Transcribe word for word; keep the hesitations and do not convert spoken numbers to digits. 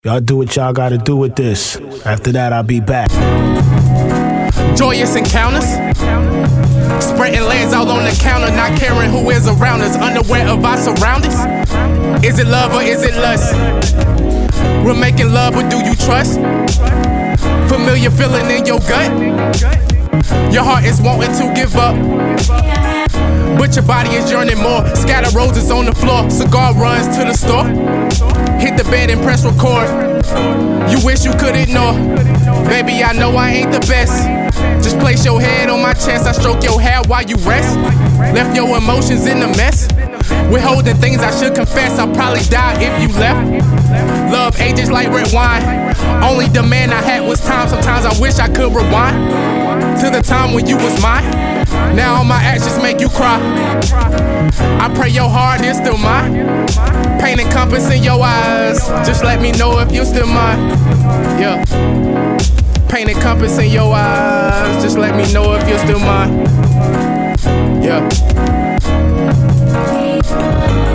Y'all do what y'all gotta do with this. After that, I'll be back. Joyous encounters, spreading legs all on the counter, not caring who is around us, unaware of our surroundings. Is it love or is it lust? We're making love, but do you trust? Familiar feeling in your gut? Your heart is wanting to give up, but your body is yearning more. Scatter roses on the floor, cigar runs to the store. Hit the bed and press record. You wish you could ignore. Baby, I know I ain't the best. Just place your head on my chest. I stroke your hair while you rest. Left your emotions in a mess. Withholding things I should confess. I'll probably die if you left. Love ages like red wine. Only demand I had was time. Sometimes I wish I could rewind to the time when you was mine. Now all my actions make you cry. I pray your heart is still mine. Painting compass in your eyes. Just let me know if you're still mine. Yeah. Painting compass in your eyes. Just let me know if you're still mine. Yeah.